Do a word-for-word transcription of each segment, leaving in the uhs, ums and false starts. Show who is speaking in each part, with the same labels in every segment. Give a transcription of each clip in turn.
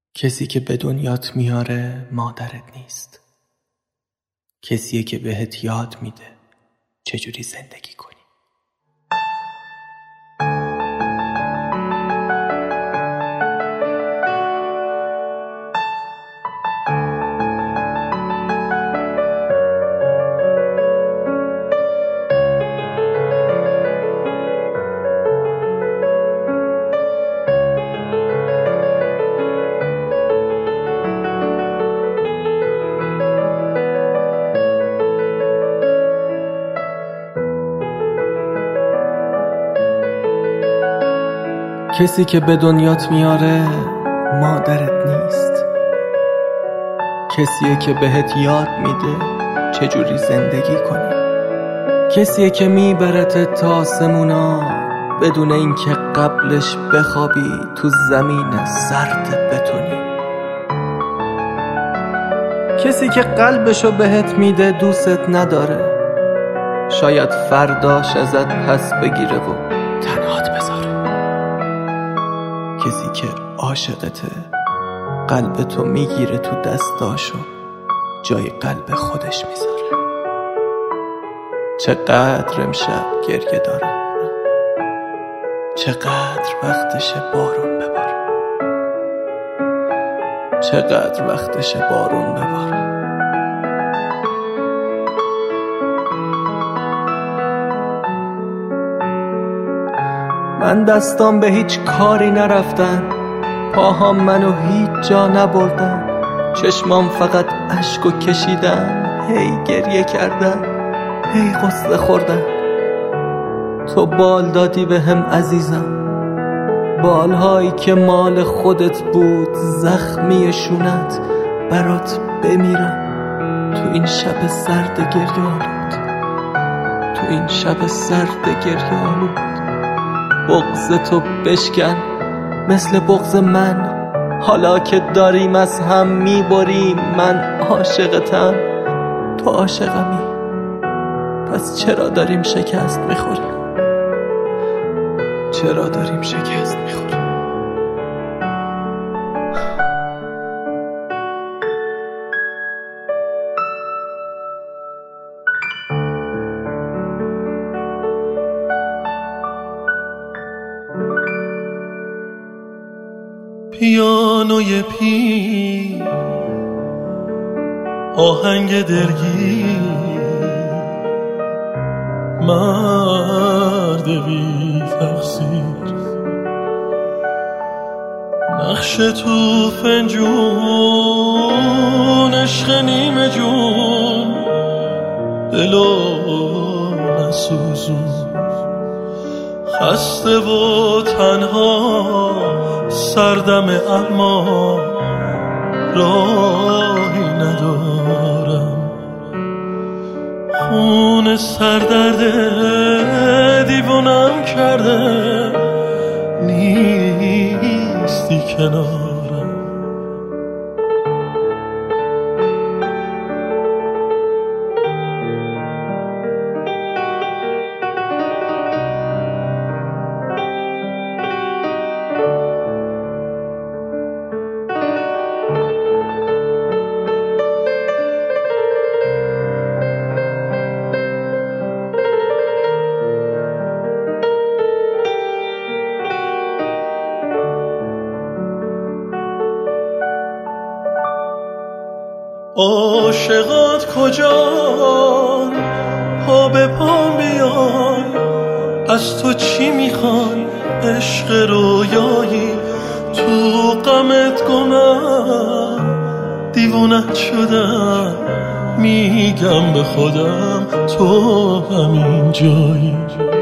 Speaker 1: کسی که به دنیات میاره مادرت نیست. کسیه که بهت یاد میده چجوری زندگی کنی. کسی که به دنیات میاره مادرت نیست. کسیه که بهت یاد میده چجوری زندگی کنی. کسیه که میبرت تا آسمونا بدون اینکه قبلش بخوابی تو زمین سرد بتونی. کسی که قلبشو بهت میده دوست نداره، شاید فرداش ازت پس بگیره و تنهات بذاره. کسی که عاشقته قلبتو میگیره تو دستاشو جای قلب خودش میذاره. چقدر امشب گریه دارم، چقدر وقتشه بارون بباره، چقدر وقتشه بارون بباره. من دستام به هیچ کاری نرفتن، پاهام منو هیچ جا نبردن، چشمام فقط اشکو کشیدن، هی گریه کردن، هی غصه خوردن. تو بال دادی به هم عزیزم، بالهایی که مال خودت بود، زخمی شونت برات بمیرم. تو این شب سرد گریه آلود، تو این شب سرد گریه آلود. بغض تو بشکن مثل بغض من، حالا که داریم از هم میبریم. من عاشقتم، تو عاشقمی، پس چرا داریم شکست میخوریم؟ چرا داریم شکست میخوریم؟
Speaker 2: پیانوی پیر، آهنگ دلگیر، مرد بی تقصیر، نقش تو فنجون، عشق نیمه جون، دلو نسوزون. خسته و تنها سردم اما راهی ندارم. خون سردرد دیوونم کرده، نیستی کنارم. عاشقات کجان؟ پا به پا بیان، از تو چی میخوان؟ عشق رویایی، تو غمت گمم، دیوونت شدم. میگم به خودم تو همین جایی.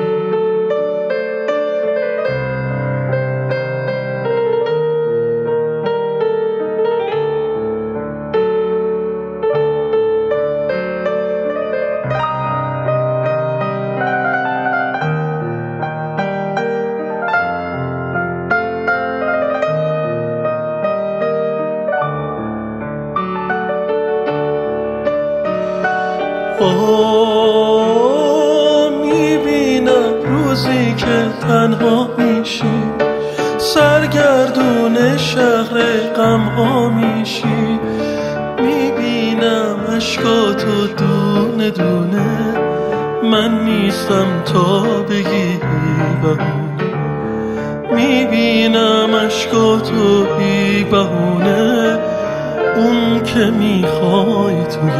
Speaker 2: آه میبینم روزی که تنها میشی، سرگردون شهر غم ها میشی، میبینم عشقاتو دونه دونه، من نیستم تا بگی بهونه، میبینم عشقاتو بی بهونه، اون که میخوای توی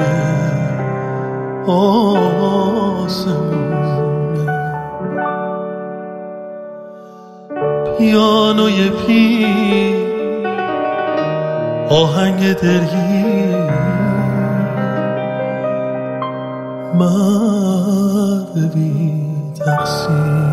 Speaker 2: آسمونه. پیانوی پیر آهنگ دلگیر، مرد بی تقصیر.